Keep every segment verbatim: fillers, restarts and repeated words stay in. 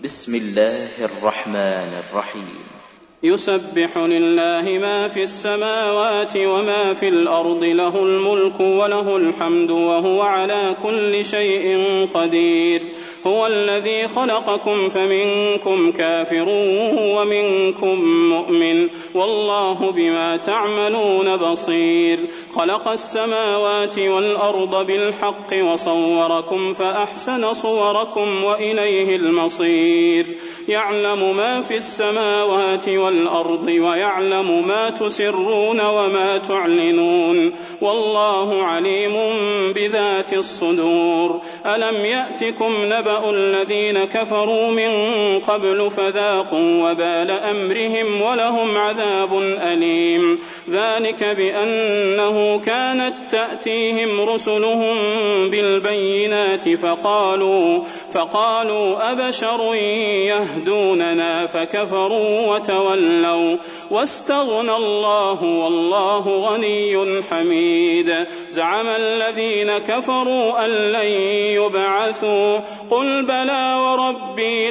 بسم الله الرحمن الرحيم. يسبح لله ما في السماوات وما في الأرض، له الملك وله الحمد وهو على كل شيء قدير. هو الذي خلقكم فمنكم كافر ومنكم مؤمن، والله بما تعملون بصير. خلق السماوات والأرض بالحق وصوركم فأحسن صوركم وإليه المصير. يعلم ما في السماوات والأرض ويعلم ما تسرون وما تعلنون، والله عليم بذات الصدور. ألم يأتكم نبأ الذين كفروا من قبل فذاقوا وبال أمرهم ولهم عذاب أليم. ذلك بأنه كانت تأتيهم رسلهم بالبينات فقالوا, فقالوا أبشر يهدوننا فكفروا وتولوا واستغنى الله والله غني حميد. زعم الذين كفروا أن لن يبعثوا، قل بلى وربي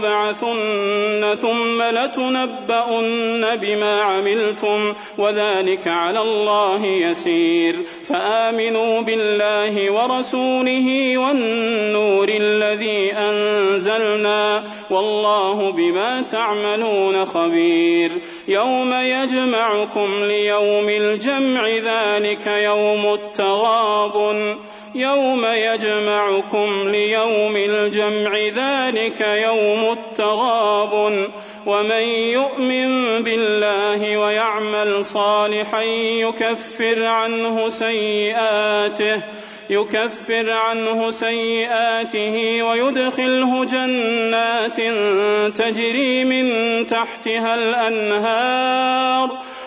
لتبعثن ثم لتنبؤن بما عملتم وذلك على الله يسير. فآمنوا بالله ورسوله والنور الذي أنزلنا، والله بما تعملون خبير. يوم يجمعكم ليوم الجمع ذلك يوم التغابن يوم يجمعكم ليوم الجمع ذلك يوم التغابن ومن يؤمن بالله ويعمل صالحا يكفر عنه سيئاته يكفر عنه سيئاته ويدخله جنات تجري من تحتها الأنهار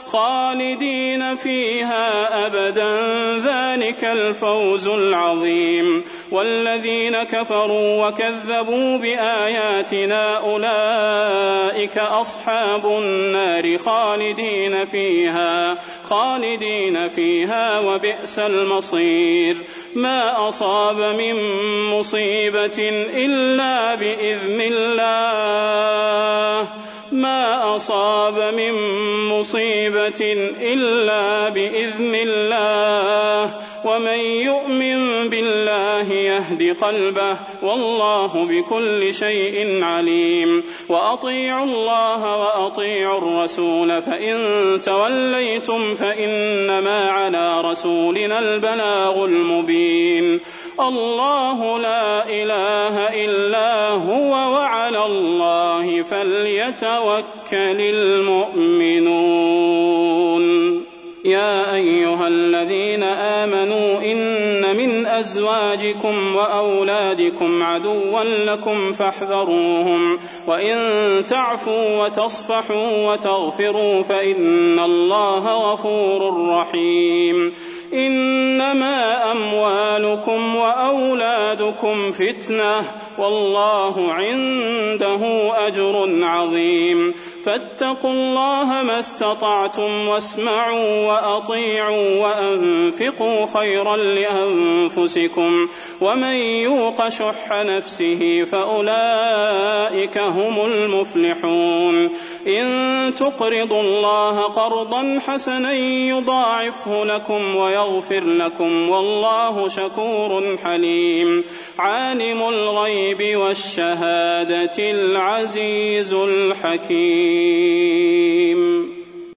خالدين فيها أبدا، ذلك الفوز العظيم. والذين كفروا وكذبوا بآياتنا أولئك أصحاب النار خالدين فيها خالدين فيها وبئس المصير. ما أصاب من مصيبة إلا بإذن الله ما أصاب من مصيبة إلا بإذن الله ومن يؤمن بالله يهد قلبه والله بكل شيء عليم. وأطيعوا الله وأطيعوا الرسول فإن توليتم فإنما على رسولنا البلاغ المبين. الله لا إله إلا هو وعلى الله فليتوكل المؤمنون. يا أيها الذين آمنوا إن من أزواجكم وأولادكم عدوا لكم فاحذروهم، وإن تعفوا وتصفحوا وتغفروا فإن الله غفور رحيم. إنما أموالكم وأولادكم فتنة والله عنده أجر عظيم. فاتقوا الله ما استطعتم واسمعوا وأطيعوا وأنفقوا خيرا لأنفسكم، ومن يوق شح نفسه فأولئك هم المفلحون. إن تقرضوا الله قرضا حسنا يضاعفه لكم ويغفر لكم والله شكور حليم. عالم الغيب والشهادة العزيز الحكيم.